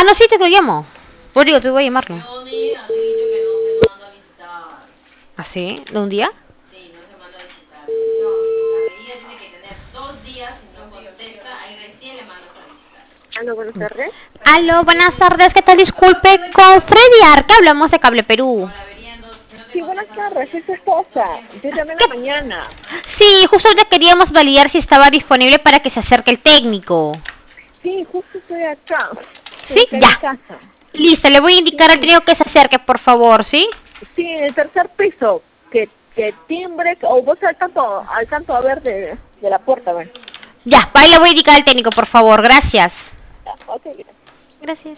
no, sí, te lo llamo. Pues digo, te voy a llamarlo. Johnny, han dicho que no se manda a visitar. ¿Ah, sí? ¿De un día? Sí, no se manda a visitar. No, la veía tiene que tener 2 días y no contesta, ahí recién le mandas a visitar. Aló, buenas tardes. Aló, buenas tardes, ¿qué tal? Disculpe, con Freddy Arca hablamos de Cable Perú. No, la vería en dos, si no te Sí, buenas contesta en 2 tardes, soy días. su esposa. Yo llamé en la mañana. Sí, justo ahorita queríamos validar si estaba disponible para que se acerque el técnico. Sí, justo estoy acá. Estoy ¿Sí? acá en mi Ya. casa. Listo, le voy a indicar al Sí, técnico que se acerque, por favor, ¿sí? sí, en el tercer piso. Que timbre, o vos alcanzo a ver de la puerta, a ver. Ya, ahí le voy a indicar al técnico, por favor, gracias. Ya, ok, gracias. Gracias.